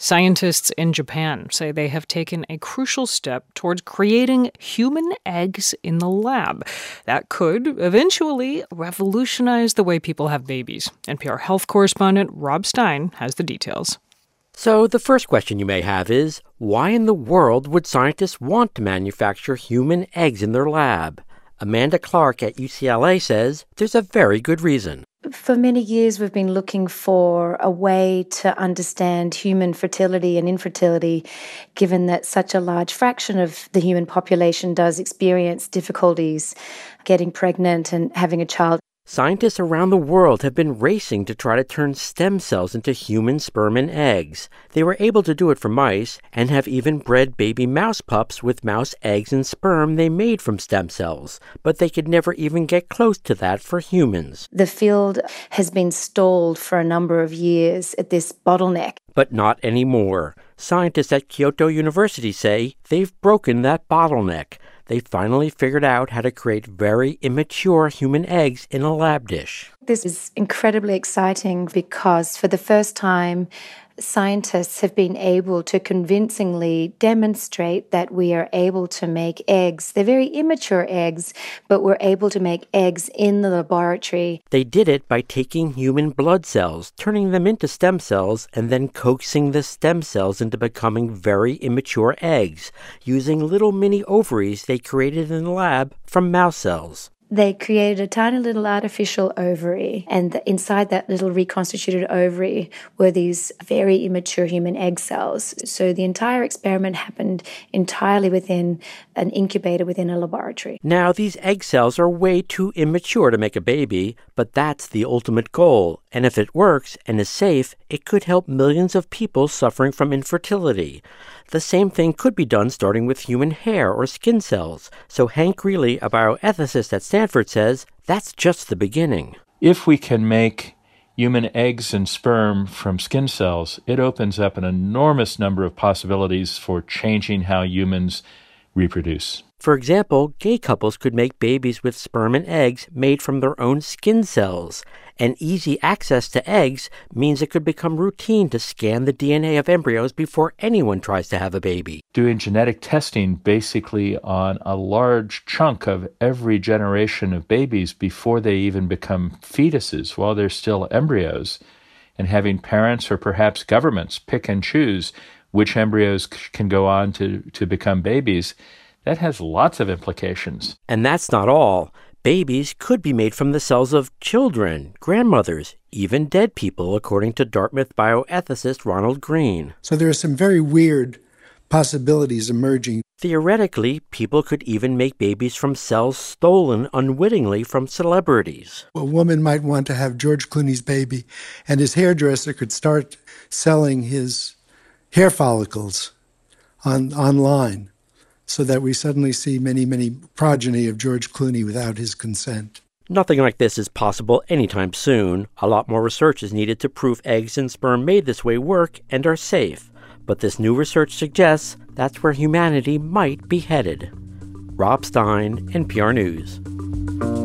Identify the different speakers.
Speaker 1: Scientists in Japan say they have taken a crucial step towards creating human eggs in the lab. That could eventually revolutionize the way people have babies. NPR health correspondent Rob Stein has the details.
Speaker 2: So the first question you may have is, why in the world would scientists want to manufacture human eggs in their lab? Amanda Clark at UCLA says there's a very good reason.
Speaker 3: For many years, we've been looking for a way to understand human fertility and infertility, given that such a large fraction of the human population does experience difficulties getting pregnant and having a child.
Speaker 2: Scientists around the world have been racing to try to turn stem cells into human sperm and eggs. They were able to do it for mice and have even bred baby mouse pups with mouse eggs and sperm they made from stem cells, but they could never even get close to that for humans.
Speaker 3: The field has been stalled for a number of years at this bottleneck.
Speaker 2: But not anymore. Scientists at Kyoto University say they've broken that bottleneck. They finally figured out how to create very immature human eggs in a lab dish.
Speaker 3: This is incredibly exciting because for the first time, scientists have been able to convincingly demonstrate that we are able to make eggs. They're very immature eggs, but we're able to make eggs in the laboratory.
Speaker 2: They did it by taking human blood cells, turning them into stem cells, and then coaxing the stem cells into becoming very immature eggs, using little mini ovaries they created in the lab from mouse cells.
Speaker 3: They created a tiny little artificial ovary, and inside that little reconstituted ovary were these very immature human egg cells. So the entire experiment happened entirely within an incubator within a laboratory.
Speaker 2: Now, these egg cells are way too immature to make a baby, but that's the ultimate goal. And if it works and is safe, it could help millions of people suffering from infertility. The same thing could be done starting with human hair or skin cells. So Hank Greeley, a bioethicist at Stanford, says that's just the beginning.
Speaker 4: If we can make human eggs and sperm from skin cells, it opens up an enormous number of possibilities for changing how humans reproduce.
Speaker 2: For example, gay couples could make babies with sperm and eggs made from their own skin cells. And easy access to eggs means it could become routine to scan the DNA of embryos before anyone tries to have a baby.
Speaker 4: Doing genetic testing basically on a large chunk of every generation of babies before they even become fetuses while they're still embryos, and having parents or perhaps governments pick and choose which embryos can go on to become babies, that has lots of implications.
Speaker 2: And that's not all. Babies could be made from the cells of children, grandmothers, even dead people, according to Dartmouth bioethicist Ronald Green.
Speaker 5: So there are some very weird possibilities emerging.
Speaker 2: Theoretically, people could even make babies from cells stolen unwittingly from celebrities.
Speaker 5: A woman might want to have George Clooney's baby, and his hairdresser could start selling his hair follicles online, so that we suddenly see many, many progeny of George Clooney without his consent.
Speaker 2: Nothing like this is possible anytime soon. A lot more research is needed to prove eggs and sperm made this way work and are safe. But this new research suggests that's where humanity might be headed. Rob Stein, NPR News.